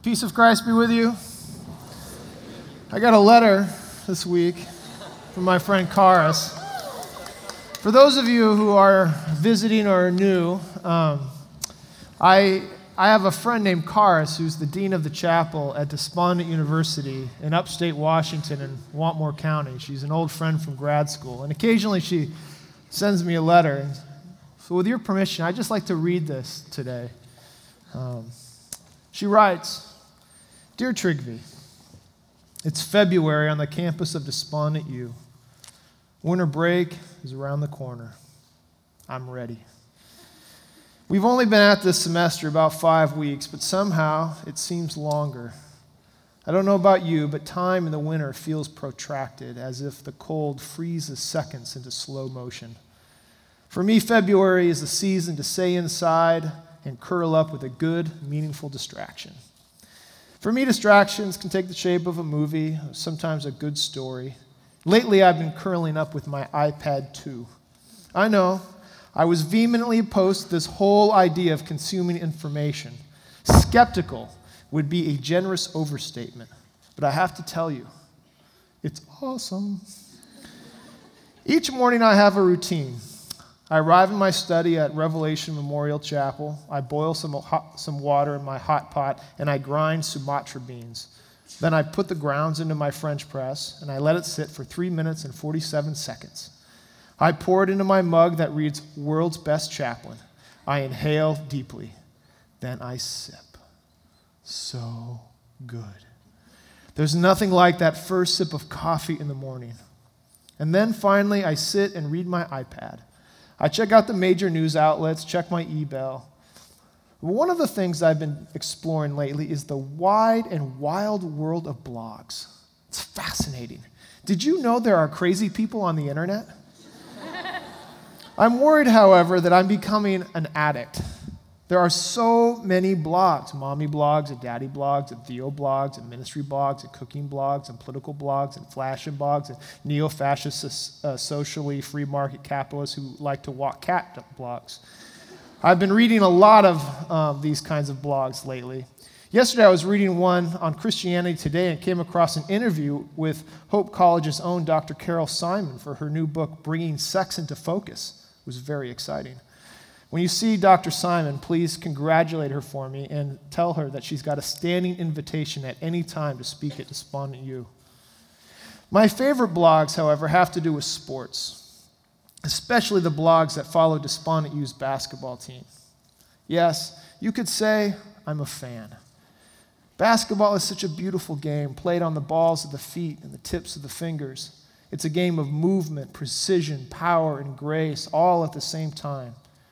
Peace of Christ be with you. I got a letter this week from my friend Karis. For those of you who are visiting or are new, I have a friend named Karis who's the dean of the chapel at Despondent University in upstate Washington in Wantmore County. She's an old friend from grad school, and occasionally she sends me a letter. So with your permission, I'd just like to read this today. She writes, "Dear Trygve, it's February on the campus of Despondent U. Winter break is around the corner. I'm ready. We've only been at this semester about 5 weeks, but somehow it seems longer. I don't know about you, but time in the winter feels protracted, as if the cold freezes seconds into slow motion. For me, February is the season to stay inside and curl up with a good, meaningful distraction. For me, distractions can take the shape of a movie, sometimes a good story. Lately, I've been curling up with my iPad 2. I know, I was vehemently opposed to this whole idea of consuming information. Skeptical would be a generous overstatement, but I have to tell you, it's awesome. Each morning I have a routine. I arrive in my study at Revelation Memorial Chapel. I boil some water in my hot pot, and I grind Sumatra beans. Then I put the grounds into my French press, and I let it sit for 3 minutes and 47 seconds. I pour it into my mug that reads World's Best Chaplain. I inhale deeply. Then I sip. So good. There's nothing like that first sip of coffee in the morning. And then finally, I sit and read my iPad. I check out the major news outlets, check my email. One of the things I've been exploring lately is the wide and wild world of blogs. It's fascinating. Did you know there are crazy people on the internet? I'm worried, however, that I'm becoming an addict. There are so many blogs, mommy blogs and daddy blogs and Theo blogs and ministry blogs and cooking blogs and political blogs and fashion blogs and neo-fascist socially free market capitalists who like to walk cat blogs. I've been reading a lot of these kinds of blogs lately. Yesterday I was reading one on Christianity Today and came across an interview with Hope College's own Dr. Carol Simon for her new book, Bringing Sex into Focus. It was very exciting. When you see Dr. Simon, please congratulate her for me and tell her that she's got a standing invitation at any time to speak at Despondent U. My favorite blogs, however, have to do with sports, especially the blogs that follow Despondent U's basketball team. Yes, you could say I'm a fan. Basketball is such a beautiful game, played on the balls of the feet and the tips of the fingers. It's a game of movement, precision, power, and grace, all at the same time.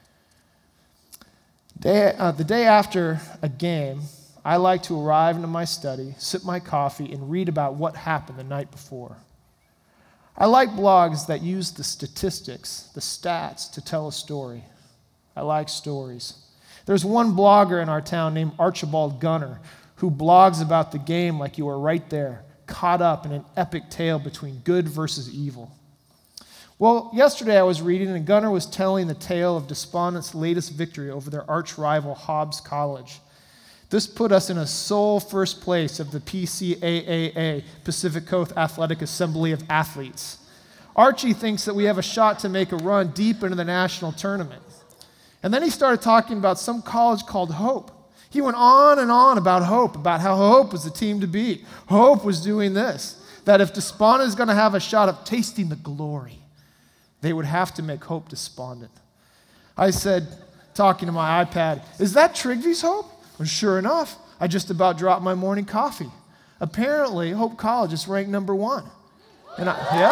The day after a game, I like to arrive into my study, sip my coffee, and read about what happened the night before. I like blogs that use the statistics, the stats, to tell a story. I like stories. There's one blogger in our town named Archibald Gunner who blogs about the game like you are right there, caught up in an epic tale between good versus evil. Well, yesterday I was reading, and Gunner was telling the tale of Despondent's latest victory over their arch-rival Hobbs College. This put us in a sole first place of the PCAAA, Pacific Coast Athletic Assembly of Athletes. Archie thinks that we have a shot to make a run deep into the national tournament. And then he started talking about some college called Hope. He went on and on about Hope, about how Hope was the team to beat. Hope was doing this, that if Despondent is going to have a shot of tasting the glory, they would have to make Hope despondent. I said, talking to my iPad, "Is that Trygve's Hope?" Well, sure enough, I just about dropped my morning coffee. Apparently, Hope College is ranked number 1. And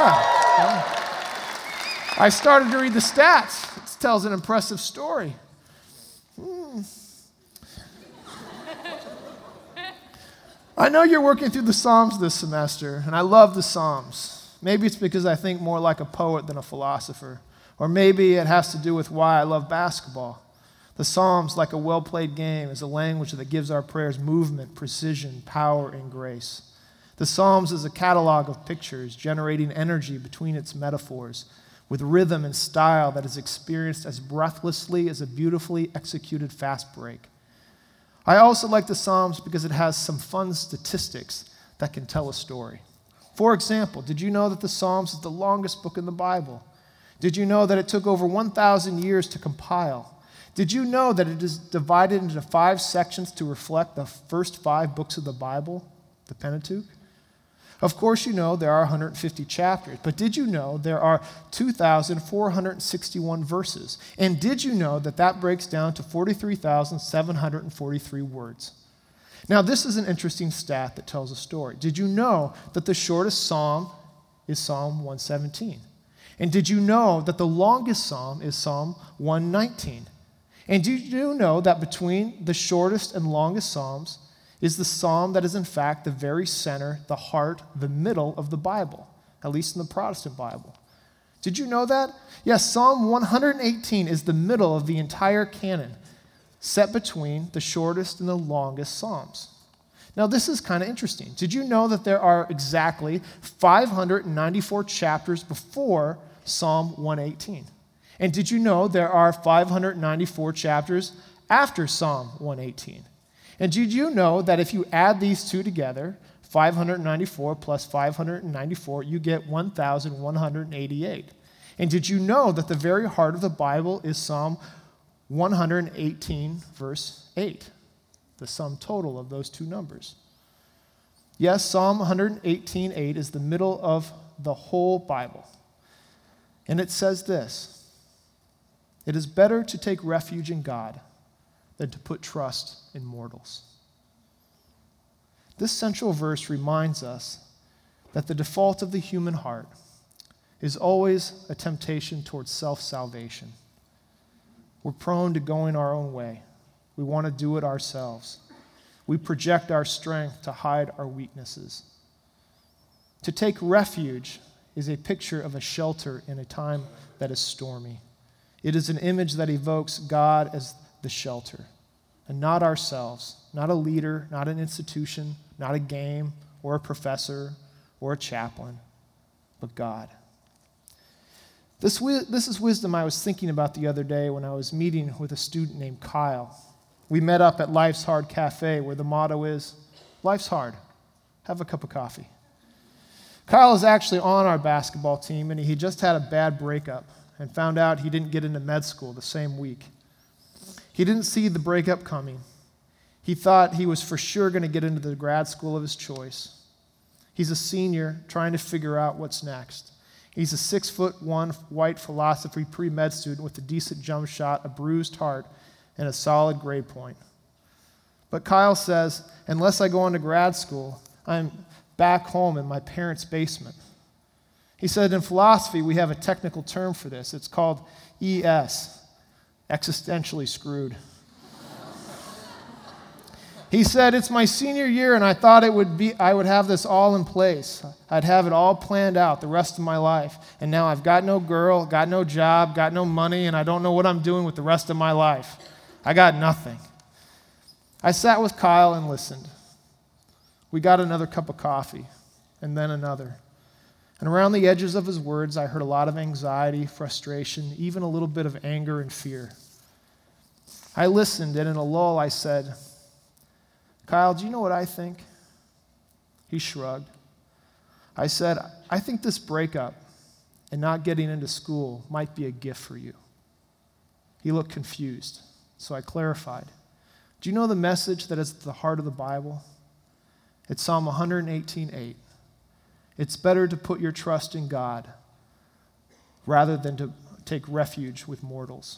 I started to read the stats. It tells an impressive story. I know you're working through the Psalms this semester, and I love the Psalms. Maybe it's because I think more like a poet than a philosopher. Or maybe it has to do with why I love basketball. The Psalms, like a well-played game, is a language that gives our prayers movement, precision, power, and grace. The Psalms is a catalog of pictures, generating energy between its metaphors, with rhythm and style that is experienced as breathlessly as a beautifully executed fast break. I also like the Psalms because it has some fun statistics that can tell a story. For example, did you know that the Psalms is the longest book in the Bible? Did you know that it took over 1,000 years to compile? Did you know that it is divided into 5 sections to reflect the first 5 books of the Bible, the Pentateuch? Of course, you know there are 150 chapters, but did you know there are 2,461 verses? And did you know that that breaks down to 43,743 words? Now, this is an interesting stat that tells a story. Did you know that the shortest psalm is Psalm 117? And did you know that the longest psalm is Psalm 119? And did you know that between the shortest and longest psalms is the psalm that is in fact the very center, the heart, the middle of the Bible, at least in the Protestant Bible? Did you know that? Yes, Psalm 118 is the middle of the entire canon, set between the shortest and the longest psalms. Now, this is kind of interesting. Did you know that there are exactly 594 chapters before Psalm 118? And did you know there are 594 chapters after Psalm 118? And did you know that if you add these two together, 594 plus 594, you get 1,188? And did you know that the very heart of the Bible is Psalm 118, verse 8, the sum total of those two numbers? Yes, Psalm 118:8 is the middle of the whole Bible. And it says this: "It is better to take refuge in God than to put trust in mortals." This central verse reminds us that the default of the human heart is always a temptation towards self-salvation. We're prone to going our own way. We want to do it ourselves. We project our strength to hide our weaknesses. To take refuge is a picture of a shelter in a time that is stormy. It is an image that evokes God as the shelter, and not ourselves, not a leader, not an institution, not a game or a professor or a chaplain, but God. This is wisdom I was thinking about the other day when I was meeting with a student named Kyle. We met up at Life's Hard Cafe, where the motto is, "Life's hard. Have a cup of coffee." Kyle is actually on our basketball team, and he just had a bad breakup and found out he didn't get into med school the same week. He didn't see the breakup coming. He thought he was for sure going to get into the grad school of his choice. He's a senior trying to figure out what's next. He's a 6'1" white philosophy pre-med student with a decent jump shot, a bruised heart, and a solid grade point. But Kyle says, unless I go on to grad school, I'm back home in my parents' basement. He said in philosophy we have a technical term for this. It's called ES, existentially screwed. He said, it's my senior year, and I thought I would have this all in place. I'd have it all planned out the rest of my life. And now I've got no girl, got no job, got no money, and I don't know what I'm doing with the rest of my life. I got nothing. I sat with Kyle and listened. We got another cup of coffee, and then another. And around the edges of his words, I heard a lot of anxiety, frustration, even a little bit of anger and fear. I listened, and in a lull, I said, "Kyle, do you know what I think?" He shrugged. I said, "I think this breakup and not getting into school might be a gift for you." He looked confused, so I clarified. Do you know the message that is at the heart of the Bible? It's Psalm 118:8. It's better to put your trust in God rather than to take refuge with mortals.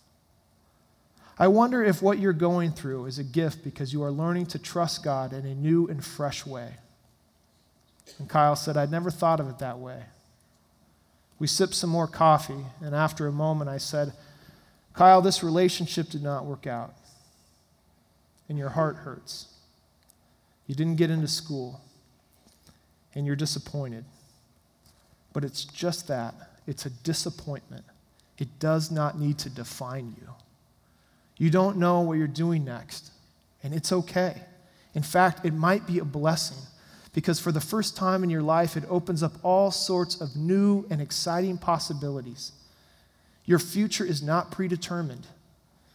I wonder if what you're going through is a gift because you are learning to trust God in a new and fresh way. And Kyle said, I'd never thought of it that way. We sipped some more coffee, and after a moment I said, Kyle, this relationship did not work out, and your heart hurts. You didn't get into school, and you're disappointed. But it's just that. It's a disappointment. It does not need to define you. You don't know what you're doing next, and it's okay. In fact, it might be a blessing because for the first time in your life, it opens up all sorts of new and exciting possibilities. Your future is not predetermined.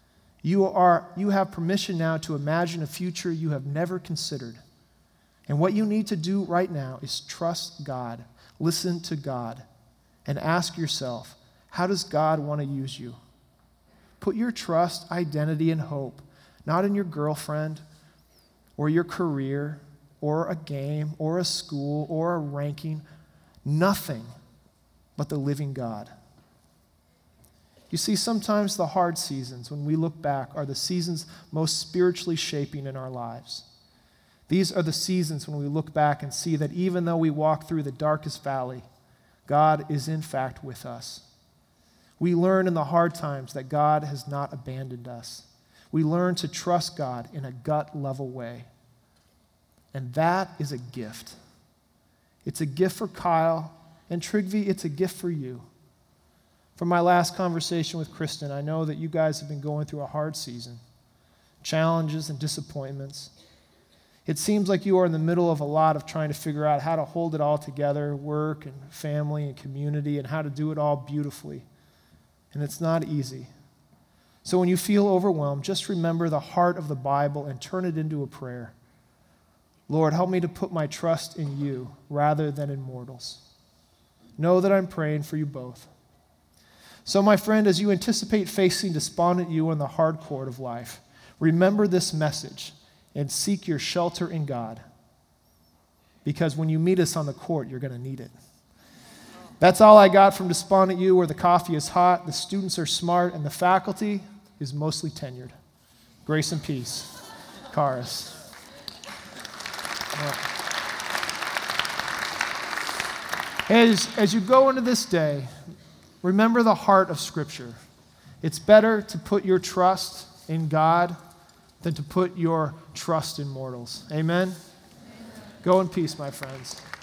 You have permission now to imagine a future you have never considered. And what you need to do right now is trust God, listen to God, and ask yourself, how does God want to use you? Put your trust, identity, and hope not in your girlfriend or your career or a game or a school or a ranking, nothing but the living God. You see, sometimes the hard seasons, when we look back, are the seasons most spiritually shaping in our lives. These are the seasons when we look back and see that even though we walk through the darkest valley, God is in fact with us. We learn in the hard times that God has not abandoned us. We learn to trust God in a gut-level way. And that is a gift. It's a gift for Kyle, and Trygve, it's a gift for you. From my last conversation with Kristen, I know that you guys have been going through a hard season, challenges and disappointments. It seems like you are in the middle of a lot of trying to figure out how to hold it all together, work and family and community, and how to do it all beautifully. And it's not easy. So when you feel overwhelmed, just remember the heart of the Bible and turn it into a prayer. Lord, help me to put my trust in you rather than in mortals. Know that I'm praying for you both. So, my friend, as you anticipate facing despondent you in the hard court of life, remember this message and seek your shelter in God. Because when you meet us on the court, you're going to need it. That's all I got from Despondent You, where the coffee is hot, the students are smart, and the faculty is mostly tenured. Grace and peace. Karis. As you go into this day, remember the heart of Scripture. It's better to put your trust in God than to put your trust in mortals. Amen? Go in peace, my friends.